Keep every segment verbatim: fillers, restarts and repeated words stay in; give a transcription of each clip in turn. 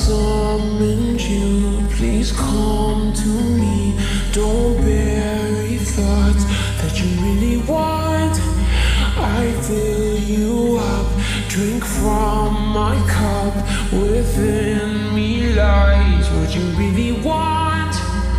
summoned you, please come to me. Don't bury thoughts that you really want. I fill you up, drink from my cup. Within me lies what you really want.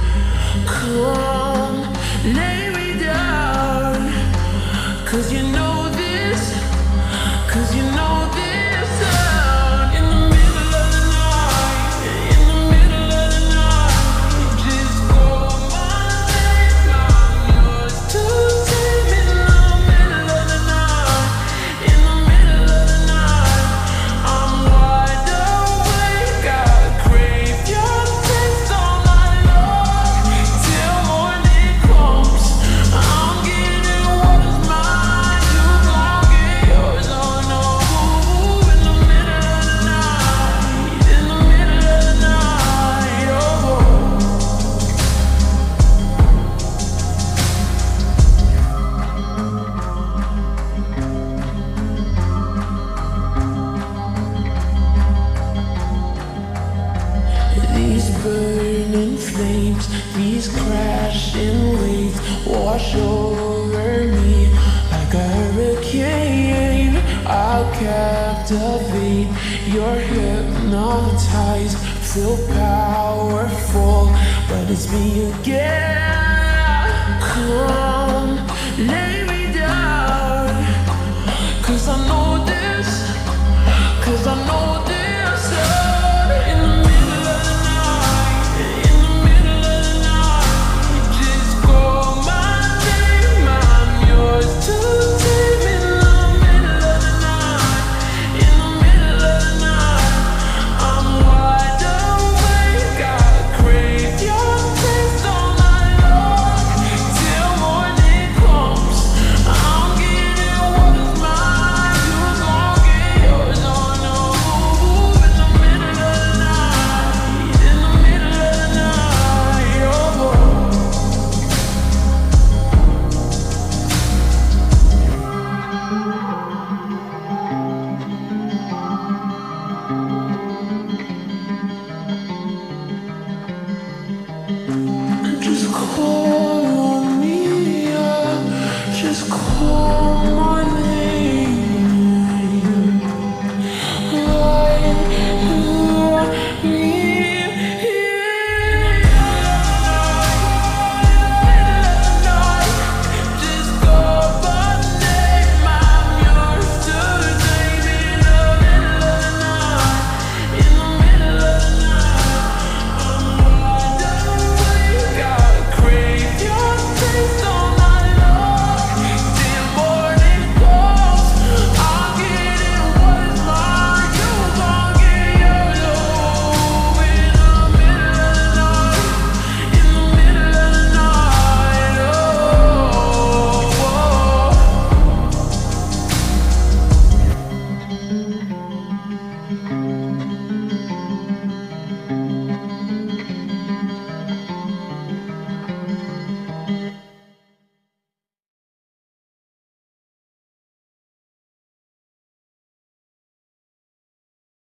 Come, lay me down, cause you know this, cause you know this. In the middle of the night, in the middle of the night, just call my name, I'm yours to take me. In the middle of the night, in the middle of the night, I'm wide awake, I crave your taste all night long, till morning comes. I'm getting what is mine, you gon' get yours, oh no. In the middle of the night, in the middle of the night, oh. These burning flames, these crashing waves wash over me like a hurricane. I'll captivate, you're hypnotized, feel powerful, but it's me again. Come, lay me down, cause I know